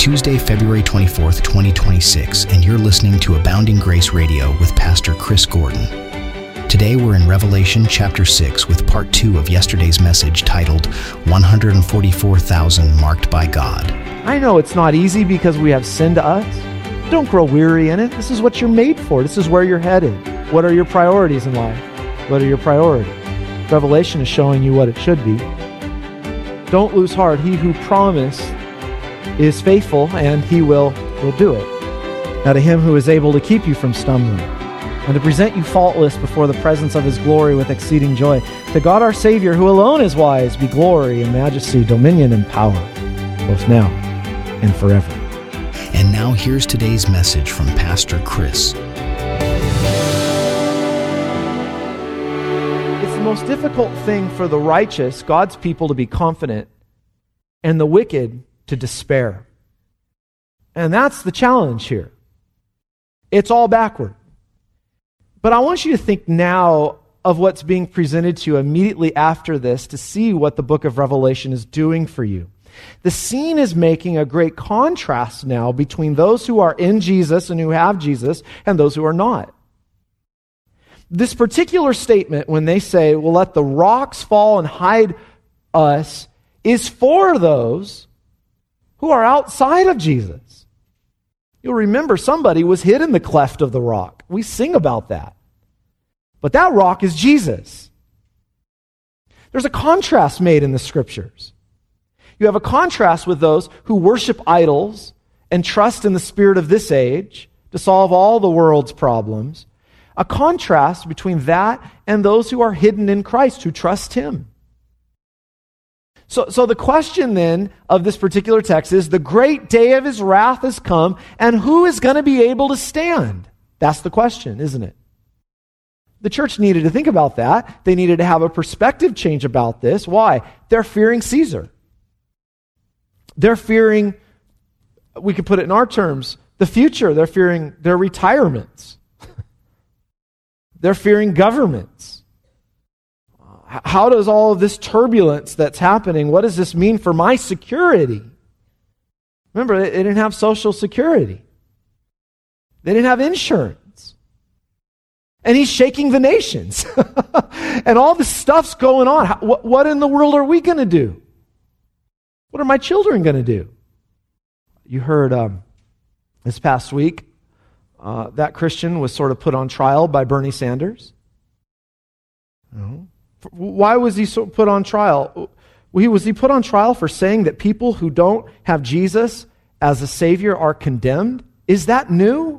Tuesday, February 24th, 2026, and you're listening to Abounding Grace Radio with Pastor Chris Gordon. Today we're in Revelation chapter 6 with part 2 of yesterday's message titled 144,000 Marked by God. I know it's not easy because we have sin to us. Don't grow weary in it. This is what you're made for. This is where you're headed. What are your priorities in life? What are your priorities? Revelation is showing you what it should be. Don't lose heart. He who promised is faithful, and he will do it. Now to him who is able to keep you from stumbling and to present you faultless before the presence of his glory with exceeding joy, to God our Savior, who alone is wise, be glory and majesty, dominion and power, both now and forever. And now here's today's message from Pastor Chris. It's the most difficult thing for the righteous, God's people, to be confident, and the wicked to despair. And that's the challenge here. It's all backward. But I want you to think now of what's being presented to you immediately after this to see what the book of Revelation is doing for you. The scene is making a great contrast now between those who are in Jesus and who have Jesus and those who are not. This particular statement, when they say, "Well, let the rocks fall and hide us," is for those who are outside of Jesus. You'll remember somebody was hid in the cleft of the rock. We sing about that. But that rock is Jesus. There's a contrast made in the scriptures. You have a contrast with those who worship idols and trust in the spirit of this age to solve all the world's problems. A contrast between that and those who are hidden in Christ, who trust him. So the question then of this particular text is, the great day of his wrath has come, and who is going to be able to stand? That's the question, isn't it? The church needed to think about that. They needed to have a perspective change about this. Why? They're fearing Caesar. They're fearing, we could put it in our terms, the future. They're fearing their retirements. They're fearing governments. How does all of this turbulence that's happening, what does this mean for my security? Remember, they didn't have Social Security. They didn't have insurance. And he's shaking the nations. And all this stuff's going on. What in the world are we going to do? What are my children going to do? You heard this past week, that Christian was sort of put on trial by Bernie Sanders. Why was he put on trial? Was he put on trial for saying that people who don't have Jesus as a Savior are condemned? Is that new?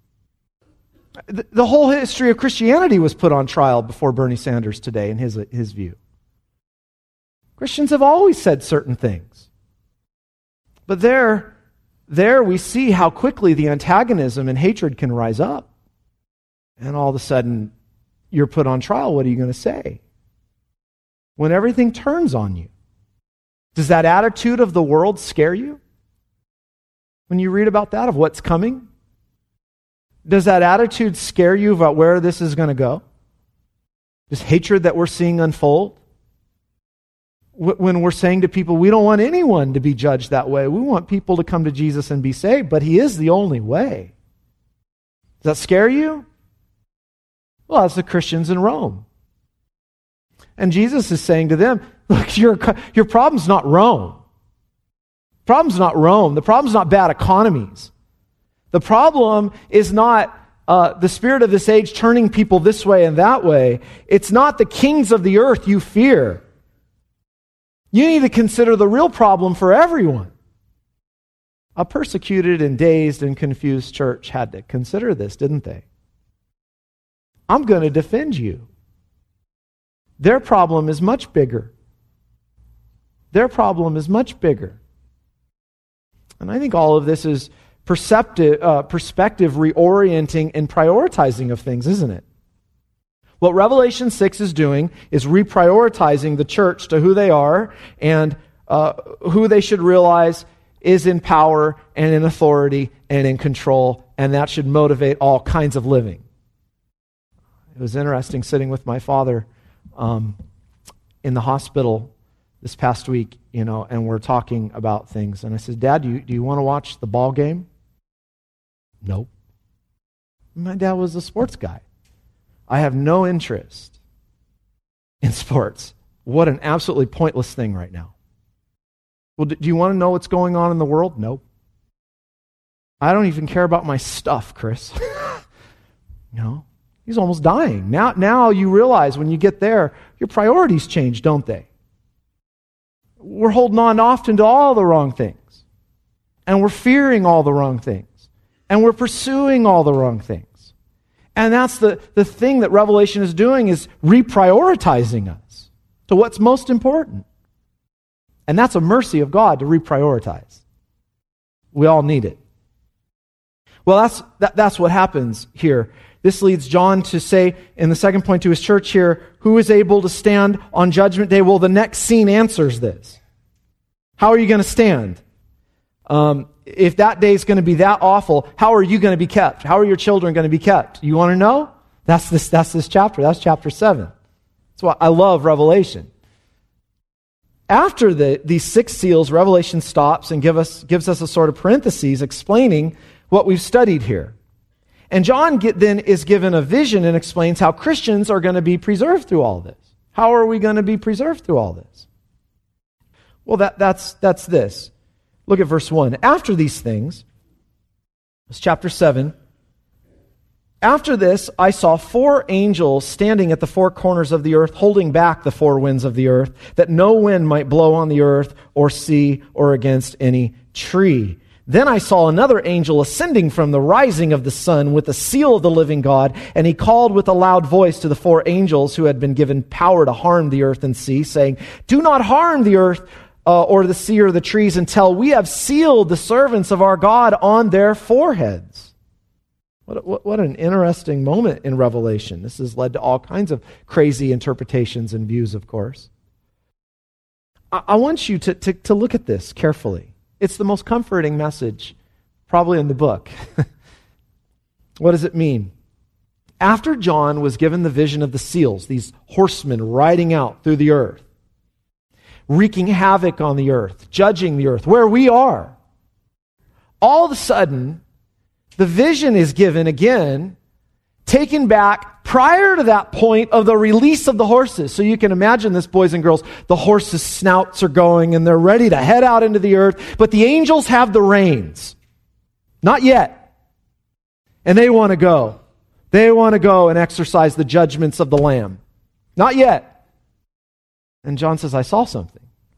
The whole history of Christianity was put on trial before Bernie Sanders today, in his view. Christians have always said certain things. But there we see how quickly the antagonism and hatred can rise up. And all of a sudden, you're put on trial. What are you going to say? When everything turns on you, does that attitude of the world scare you? When you read about that, of what's coming? Does that attitude scare you about where this is going to go? This hatred that we're seeing unfold? When we're saying to people, we don't want anyone to be judged that way. We want people to come to Jesus and be saved, but he is the only way. Does that scare you? Well, that's the Christians in Rome. And Jesus is saying to them, look, your problem's not Rome. The problem's not Rome. The problem's not bad economies. The problem is not the spirit of this age turning people this way and that way. It's not the kings of the earth you fear. You need to consider the real problem for everyone. A persecuted and dazed and confused church had to consider this, didn't they? I'm going to defend you. Their problem is much bigger. Their problem is much bigger. And I think all of this is perspective reorienting and prioritizing of things, isn't it? What Revelation 6 is doing is reprioritizing the church to who they are and who they should realize is in power and in authority and in control, and that should motivate all kinds of living. It was interesting sitting with my father in the hospital this past week, and we're talking about things. And I said, Dad, do you want to watch the ball game? Nope. My dad was a sports guy. I have no interest in sports. What an absolutely pointless thing right now. Well, do you want to know what's going on in the world? Nope. I don't even care about my stuff, Chris. He's almost dying. Now you realize when you get there, your priorities change, don't they? We're holding on often to all the wrong things. And we're fearing all the wrong things. And we're pursuing all the wrong things. And that's the thing that Revelation is doing, is reprioritizing us to what's most important. And that's a mercy of God to reprioritize. We all need it. Well, that's what happens here. This leads John to say in the second point to his church here, who is able to stand on Judgment Day? Well, the next scene answers this. How are you going to stand? If that day is going to be that awful, how are you going to be kept? How are your children going to be kept? You want to know? That's this chapter. That's chapter 7. That's why I love Revelation. After these 6 seals, Revelation stops and gives us a sort of parentheses explaining what we've studied here. And John then is given a vision and explains how Christians are going to be preserved through all this. How are we going to be preserved through all this? Well, that's this. Look at verse 1. After these things, it's chapter 7. After this, I saw 4 angels standing at the 4 corners of the earth, holding back the 4 winds of the earth, that no wind might blow on the earth or sea or against any tree. Then I saw another angel ascending from the rising of the sun with the seal of the living God, and he called with a loud voice to the 4 angels who had been given power to harm the earth and sea, saying, "Do not harm the earth or the sea or the trees until we have sealed the servants of our God on their foreheads." What an interesting moment in Revelation. This has led to all kinds of crazy interpretations and views, of course. I want you to look at this carefully. It's the most comforting message probably in the book. What does it mean? After John was given the vision of the seals, these horsemen riding out through the earth, wreaking havoc on the earth, judging the earth, where we are, all of a sudden, the vision is given again, taken back prior to that point of the release of the horses. So you can imagine this, boys and girls. The horses' snouts are going and they're ready to head out into the earth, but the angels have the reins. Not yet. And they want to go. They want to go and exercise the judgments of the Lamb. Not yet. And John says, I saw something.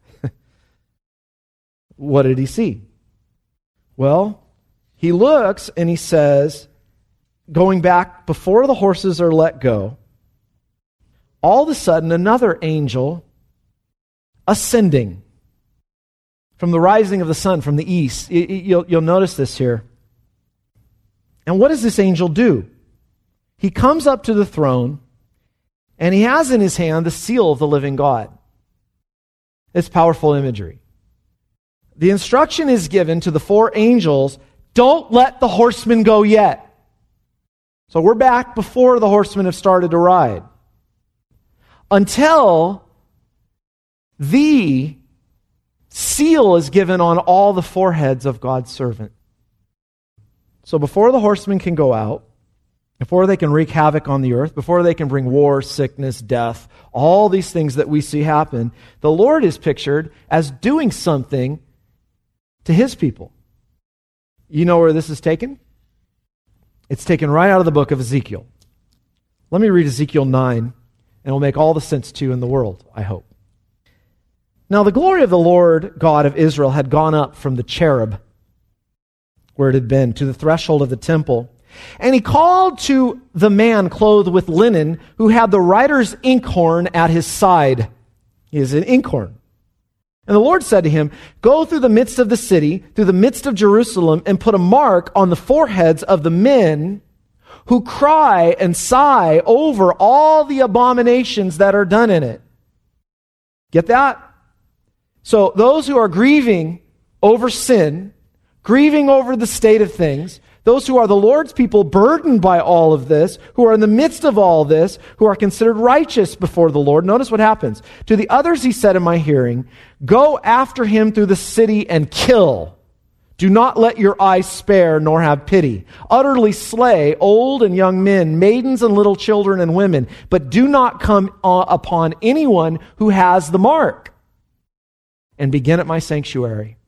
What did he see? Well, he looks and he says, going back before the horses are let go, all of a sudden another angel ascending from the rising of the sun from the east. You'll notice this here. And what does this angel do? He comes up to the throne and he has in his hand the seal of the living God. It's powerful imagery. The instruction is given to the 4 angels, don't let the horsemen go yet. So we're back before the horsemen have started to ride. Until the seal is given on all the foreheads of God's servant. So before the horsemen can go out, before they can wreak havoc on the earth, before they can bring war, sickness, death, all these things that we see happen, the Lord is pictured as doing something to His people. You know where this is taken? It's taken right out of the book of Ezekiel. Let me read Ezekiel 9, and it'll make all the sense to you in the world, I hope. Now the glory of the Lord God of Israel had gone up from the cherub, where it had been, to the threshold of the temple. And he called to the man clothed with linen, who had the writer's inkhorn at his side. He is an inkhorn. And the Lord said to him, go through the midst of the city, through the midst of Jerusalem, and put a mark on the foreheads of the men who cry and sigh over all the abominations that are done in it. Get that? So those who are grieving over sin, grieving over the state of things, Those who are the Lord's people, burdened by all of this, who are in the midst of all this, who are considered righteous before the Lord. Notice what happens. To the others he said in my hearing, go after him through the city and kill. Do not let your eyes spare, nor have pity. Utterly slay old and young men, maidens and little children and women, but do not come upon anyone who has the mark. And begin at my sanctuary.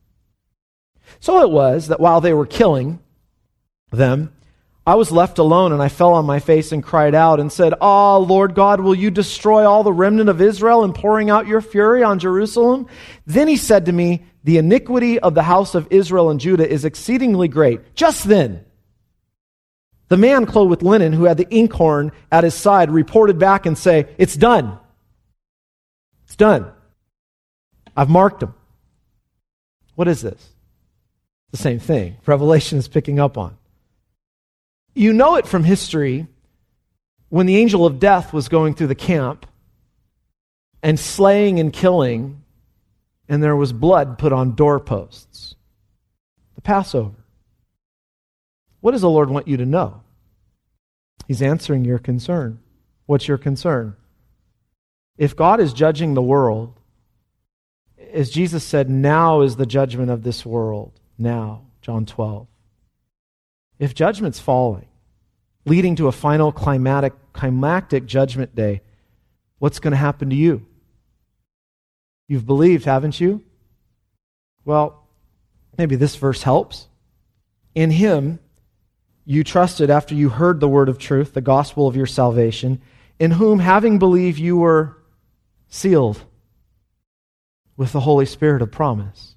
So it was that while they were killing them, I was left alone, and I fell on my face and cried out and said, Ah, Lord God, will you destroy all the remnant of Israel in pouring out your fury on Jerusalem? Then he said to me, the iniquity of the house of Israel and Judah is exceedingly great. Just then, the man clothed with linen who had the inkhorn at his side reported back and say, it's done. It's done. I've marked them. What is this? The same thing Revelation is picking up on. You know it from history when the angel of death was going through the camp and slaying and killing, and there was blood put on doorposts. The Passover. What does the Lord want you to know? He's answering your concern. What's your concern? If God is judging the world, as Jesus said, now is the judgment of this world. Now, John 12. If judgment's falling, leading to a final climactic judgment day, what's going to happen to you? You've believed, haven't you? Well, maybe this verse helps. In him, you trusted after you heard the word of truth, the gospel of your salvation, in whom, having believed, you were sealed with the Holy Spirit of promise,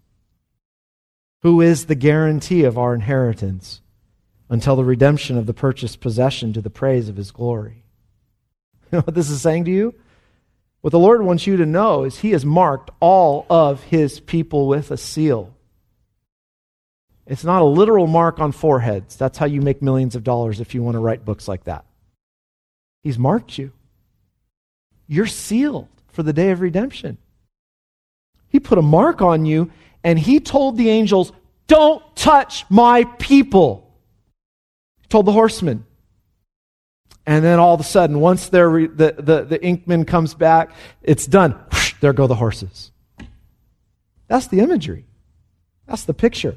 who is the guarantee of our inheritance until the redemption of the purchased possession to the praise of his glory. You know what this is saying to you? What the Lord wants you to know is he has marked all of his people with a seal. It's not a literal mark on foreheads. That's how you make millions of dollars if you want to write books like that. He's marked you. You're sealed for the day of redemption. He put a mark on you, and he told the angels, don't touch my people. He told the horsemen. And then all of a sudden, once the inkman comes back, it's done. Whoosh, there go the horses. That's the imagery. That's the picture.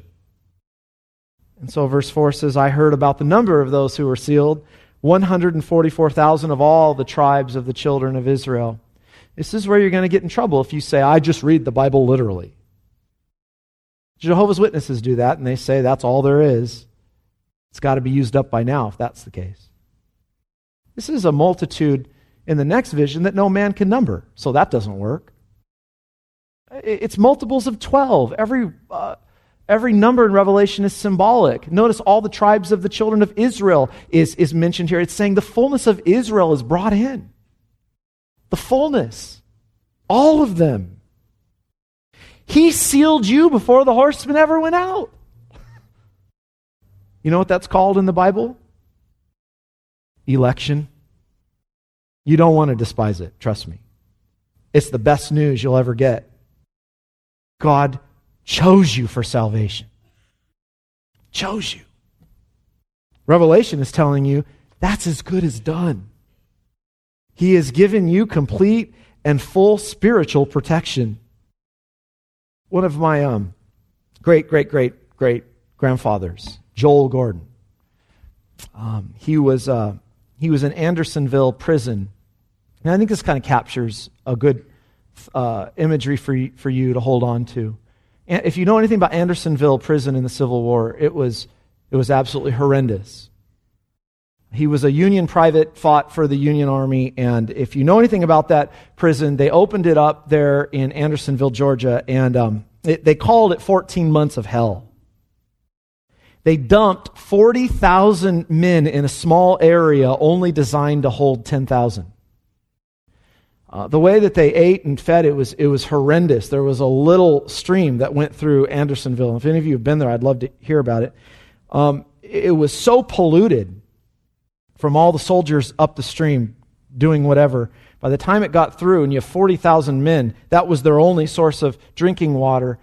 And so verse 4 says, I heard about the number of those who were sealed, 144,000 of all the tribes of the children of Israel. This is where you're going to get in trouble if you say, I just read the Bible literally. Jehovah's Witnesses do that, and they say that's all there is. It's got to be used up by now if that's the case. This is a multitude in the next vision that no man can number, so that doesn't work. It's multiples of 12. Every number in Revelation is symbolic. Notice all the tribes of the children of Israel is mentioned here. It's saying the fullness of Israel is brought in. The fullness. All of them. He sealed you before the horsemen ever went out. You know what that's called in the Bible? Election. You don't want to despise it, trust me. It's the best news you'll ever get. God chose you for salvation. Chose you. Revelation is telling you that's as good as done. He has given you complete and full spiritual protection. One of my great-great-great-great-grandfathers, Joel Gordon, he was in Andersonville prison. And I think this kind of captures a good imagery for you to hold on to. And if you know anything about Andersonville prison in the Civil War, it was absolutely horrendous. He was a Union private, fought for the Union Army, and if you know anything about that prison, they opened it up there in Andersonville, Georgia, and they called it 14 months of hell. They dumped 40,000 men in a small area only designed to hold 10,000. The way that they ate and fed, it was horrendous. There was a little stream that went through Andersonville. If any of you have been there, I'd love to hear about it. It was so polluted from all the soldiers up the stream doing whatever. By the time it got through and you have 40,000 men, that was their only source of drinking water.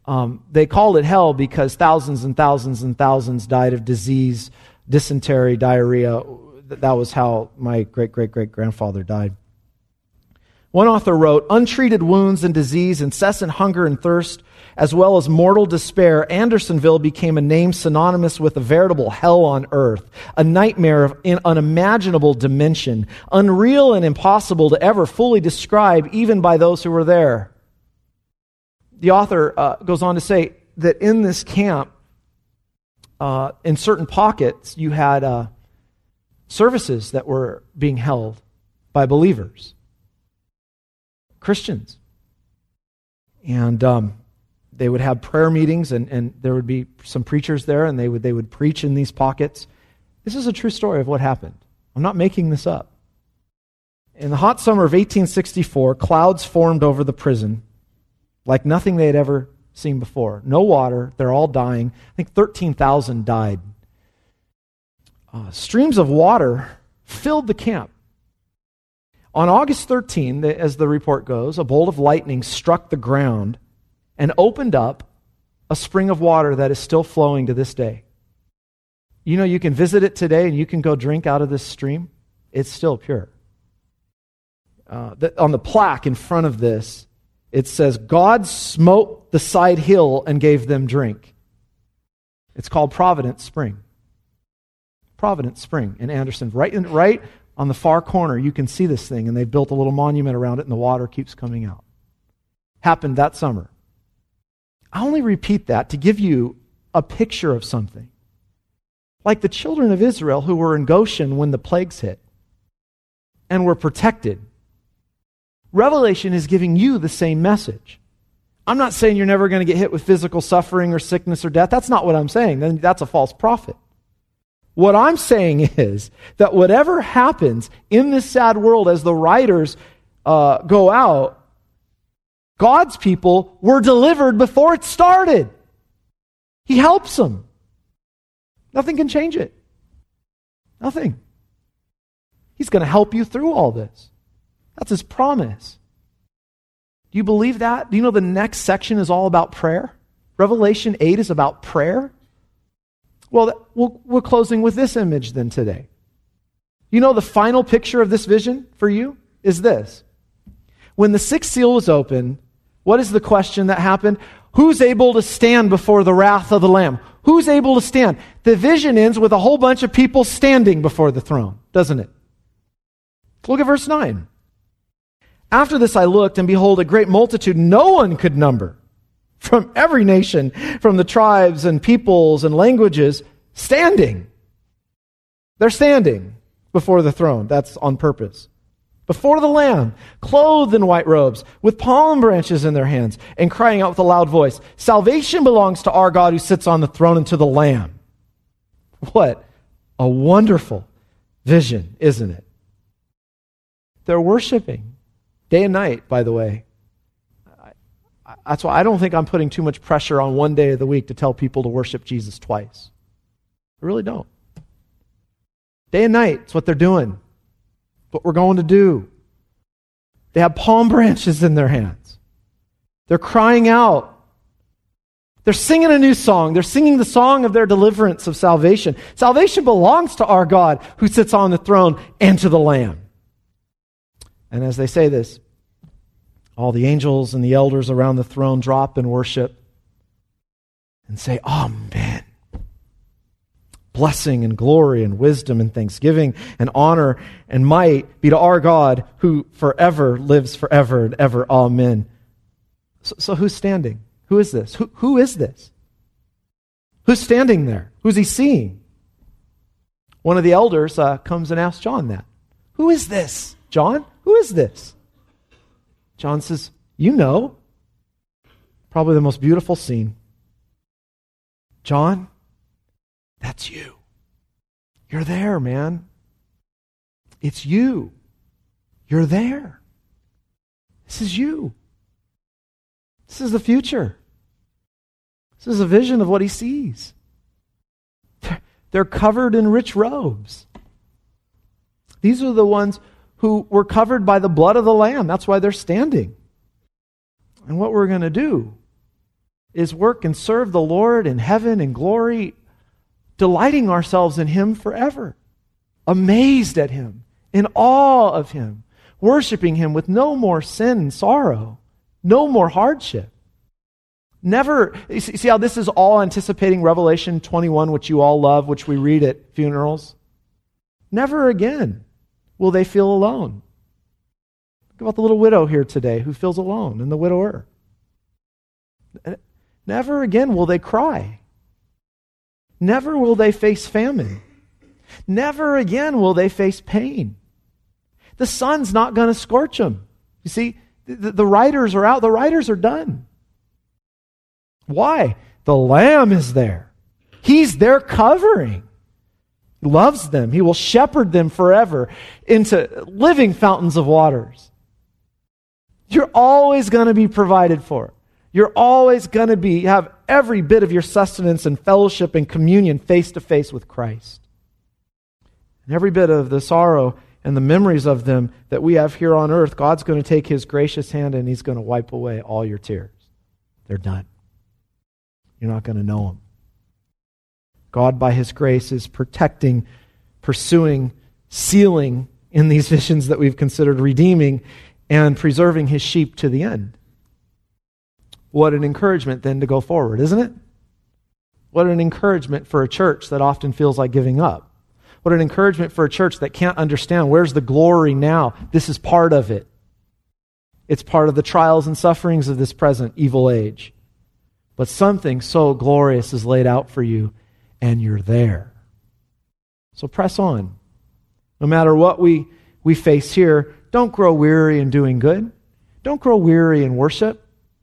They called it hell because thousands and thousands and thousands died of disease, dysentery, diarrhea. That was how my great-great-great-grandfather died. One author wrote, untreated wounds and disease, incessant hunger and thirst, as well as mortal despair, Andersonville became a name synonymous with a veritable hell on earth, a nightmare of unimaginable dimension, unreal and impossible to ever fully describe even by those who were there. The author goes on to say that in this camp, in certain pockets, you had services that were being held by believers, Christians. And they would have prayer meetings, and there would be some preachers there, and they would preach in these pockets. This is a true story of what happened. I'm not making this up. In the hot summer of 1864, clouds formed over the prison like nothing they had ever seen before. No water. They're all dying. I think 13,000 died. Streams of water filled the camp. On August 13, as the report goes, a bolt of lightning struck the ground and opened up a spring of water that is still flowing to this day. You know, you can visit it today and you can go drink out of this stream. It's still pure. On the plaque in front of this, it says, God smote the side hill and gave them drink. It's called Providence Spring. Providence Spring in Anderson. Right on the far corner, you can see this thing, and they've built a little monument around it, and the water keeps coming out. Happened that summer. I only repeat that to give you a picture of something. Like the children of Israel who were in Goshen when the plagues hit and were protected. Revelation is giving you the same message. I'm not saying you're never going to get hit with physical suffering or sickness or death. That's not what I'm saying. Then that's a false prophet. What I'm saying is that whatever happens in this sad world as the writers go out, God's people were delivered before it started. He helps them. Nothing can change it. Nothing. He's going to help you through all this. That's His promise. Do you believe that? Do you know the next section is all about prayer? Revelation 8 is about prayer. Well, we're closing with this image then today. You know the final picture of this vision for you is this. When the sixth seal was opened, what is the question that happened? Who's able to stand before the wrath of the Lamb? Who's able to stand? The vision ends with a whole bunch of people standing before the throne, doesn't it? Look at verse 9. After this I looked, and behold, a great multitude no one could number, from every nation, from the tribes and peoples and languages, standing. They're standing before the throne. That's on purpose. Before the Lamb, clothed in white robes, with palm branches in their hands, and crying out with a loud voice, salvation belongs to our God who sits on the throne and to the Lamb. What a wonderful vision, isn't it? They're worshiping day and night, by the way. That's why I don't think I'm putting too much pressure on one day of the week to tell people to worship Jesus twice. I really don't. Day and night, it's what they're doing. It's what we're going to do. They have palm branches in their hands. They're crying out. They're singing a new song. They're singing the song of their deliverance of salvation. Salvation belongs to our God who sits on the throne and to the Lamb. And as they say this, all the angels and the elders around the throne drop and worship and say, Amen. Blessing and glory and wisdom and thanksgiving and honor and might be to our God who forever lives forever and ever. Amen. So who's standing? Who is this? Who is this? Who's standing there? Who's he seeing? One of the elders comes and asks John that. Who is this, John? Who is this? John says, you know. Probably the most beautiful scene. John, that's you. You're there, man. It's you. You're there. This is you. This is the future. This is a vision of what he sees. They're covered in rich robes. These are the ones who were covered by the blood of the Lamb. That's why they're standing. And what we're going to do is work and serve the Lord in heaven and glory, delighting ourselves in Him forever, amazed at Him, in awe of Him, worshiping Him with no more sin and sorrow, no more hardship. Never, you see how this is all anticipating Revelation 21, which you all love, which we read at funerals? Never again will they feel alone. Think about the little widow here today who feels alone, and the widower. Never again will they cry. Never will they face famine. Never again will they face pain. The sun's not going to scorch them. You see, the riders are out. The riders are done. Why? The Lamb is there. He's their covering. He loves them. He will shepherd them forever into living fountains of waters. You're always going to be provided for. You're always going to have every bit of your sustenance and fellowship and communion face to face with Christ. And every bit of the sorrow and the memories of them that we have here on earth, God's going to take His gracious hand and He's going to wipe away all your tears. They're done. You're not going to know Him. God, by His grace, is protecting, pursuing, sealing in these visions that we've considered, redeeming, and preserving His sheep to the end. What an encouragement then to go forward, isn't it? What an encouragement for a church that often feels like giving up. What an encouragement for a church that can't understand where's the glory now. This is part of it. It's part of the trials and sufferings of this present evil age. But something so glorious is laid out for you, and you're there. So press on. No matter what we face here, don't grow weary in doing good. Don't grow weary in worship.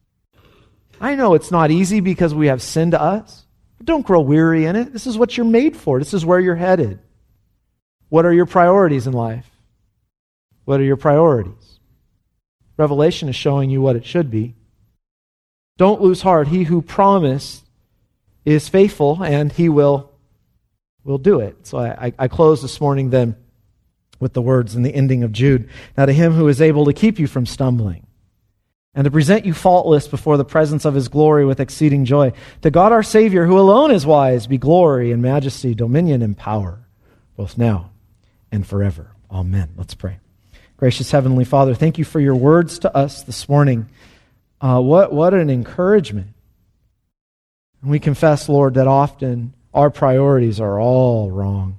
I know it's not easy because we have sin to us, but don't grow weary in it. This is what you're made for. This is where you're headed. What are your priorities in life? What are your priorities? Revelation is showing you what it should be. Don't lose heart. He who promised is faithful, and He will do it. So I close this morning then with the words in the ending of Jude. Now to Him who is able to keep you from stumbling and to present you faultless before the presence of His glory with exceeding joy, to God our Savior, who alone is wise, be glory and majesty, dominion and power, both now and forever. Amen. Let's pray. Gracious Heavenly Father, thank you for your words to us this morning. What an encouragement. And we confess, Lord, that often our priorities are all wrong.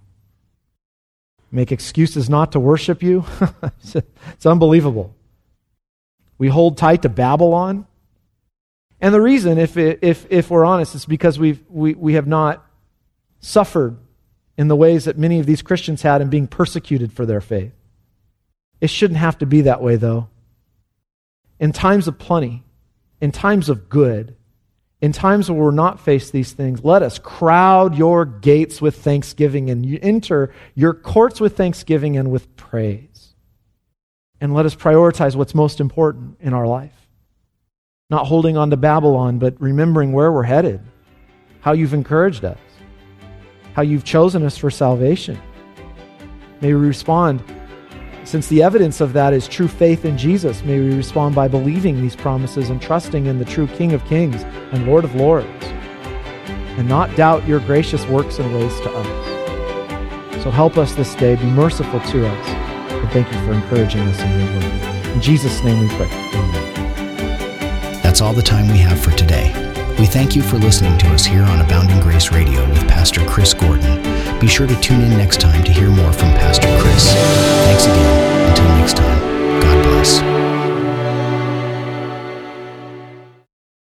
Make excuses not to worship you. It's unbelievable. We hold tight to Babylon. And the reason, if we're honest, is because we have not suffered in the ways that many of these Christians had in being persecuted for their faith. It shouldn't have to be that way, though. In times of plenty, in times of good, in times where we're not faced these things, let us crowd your gates with thanksgiving and enter your courts with thanksgiving and with praise. And let us prioritize what's most important in our life. Not holding on to Babylon, but remembering where we're headed, how you've encouraged us, how you've chosen us for salvation. May we respond, since the evidence of that is true faith in Jesus, may we respond by believing these promises and trusting in the true King of Kings and Lord of Lords, and not doubt your gracious works and ways to us. So help us this day, be merciful to us, and thank you for encouraging us in your word. In Jesus' name we pray. Amen. That's all the time we have for today. We thank you for listening to us here on Abounding Grace Radio with Pastor Chris Gordon. Be sure to tune in next time to hear more from Pastor Chris. Thanks again. Until next time, God bless.